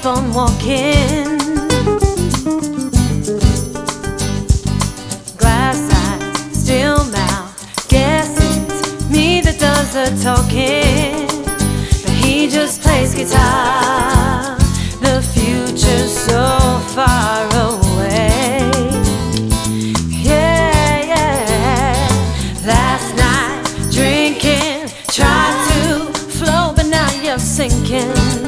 kept on walking. Glass eyes, still mouth, guess it's me that does the talking, but he just plays guitar. The future's so far away. Yeah, yeah. Last night drinking, tried to flow, but now you're sinking.